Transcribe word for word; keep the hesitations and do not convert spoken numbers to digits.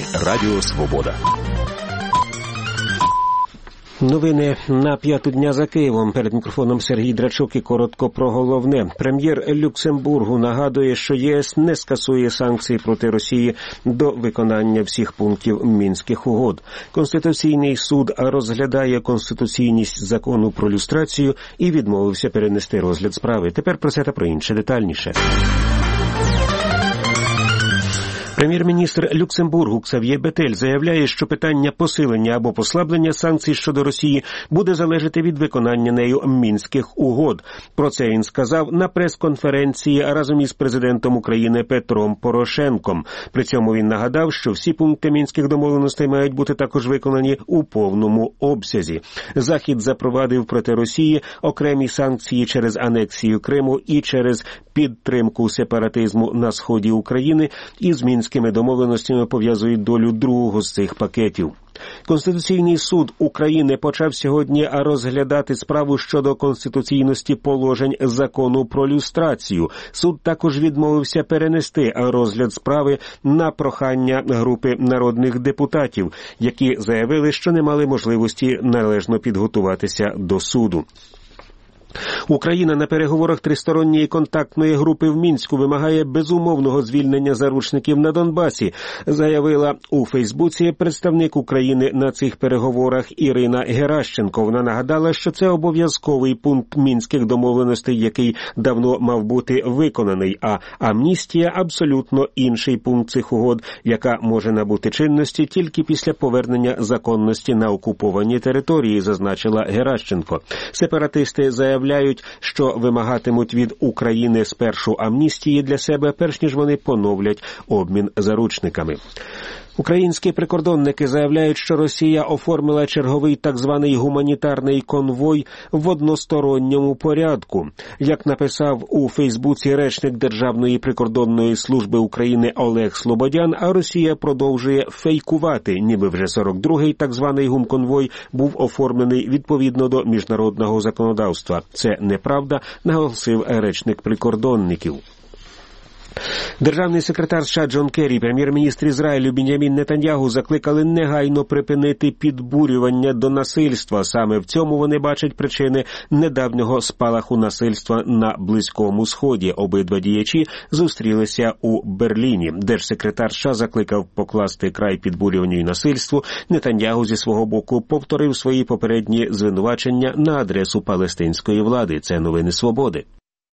Радіо Свобода. Новини на п'яту дня за Києвом. Перед мікрофоном Сергій Драчук і коротко про головне. Прем'єр Люксембургу нагадує, що ЄС не скасує санкції проти Росії до виконання всіх пунктів Мінських угод. Конституційний суд розглядає конституційність закону про люстрацію і відмовився перенести розгляд справи. Тепер про це та про інше детальніше. Прем'єр-міністр Люксембургу Ксав'є Бетель заявляє, що питання посилення або послаблення санкцій щодо Росії буде залежати від виконання нею Мінських угод. Про це він сказав на прес-конференції разом із президентом України Петром Порошенком. При цьому він нагадав, що всі пункти Мінських домовленостей мають бути також виконані у повному обсязі. Захід запровадив проти Росії окремі санкції через анексію Криму і через підтримку сепаратизму на сході України, і з Мінськими домовленостями пов'язують долю другого з цих пакетів. Конституційний суд України почав сьогодні розглядати справу щодо конституційності положень закону про люстрацію. Суд також відмовився перенести розгляд справи на прохання групи народних депутатів, які заявили, що не мали можливості належно підготуватися до суду. Україна на переговорах тристоронньої контактної групи в Мінську вимагає безумовного звільнення заручників на Донбасі, заявила у Фейсбуці представник України на цих переговорах Ірина Геращенко. Вона нагадала, що це обов'язковий пункт Мінських домовленостей, який давно мав бути виконаний, а амністія – абсолютно інший пункт цих угод, яка може набути чинності тільки після повернення законності на окуповані території, зазначила Геращенко. Сепаратисти заявляють, що вимагатимуть від України спершу амністії для себе, перш ніж вони поновлять обмін заручниками. Українські прикордонники заявляють, що Росія оформила черговий так званий гуманітарний конвой в односторонньому порядку. Як написав у Фейсбуці речник Державної прикордонної служби України Олег Слободян, а Росія продовжує фейкувати, ніби вже сорок другий так званий гумконвой був оформлений відповідно до міжнародного законодавства. Це неправда, наголосив речник прикордонників. Державний секретар США Джон Керрі, прем'єр-міністр Ізраїлю Бін'ямін Нетаньягу закликали негайно припинити підбурювання до насильства. Саме в цьому вони бачать причини недавнього спалаху насильства на Близькому Сході. Обидва діячі зустрілися у Берліні. Держсекретар США закликав покласти край підбурюванню і насильству. Нетаньягу зі свого боку повторив свої попередні звинувачення на адресу палестинської влади. Це новини Свободи.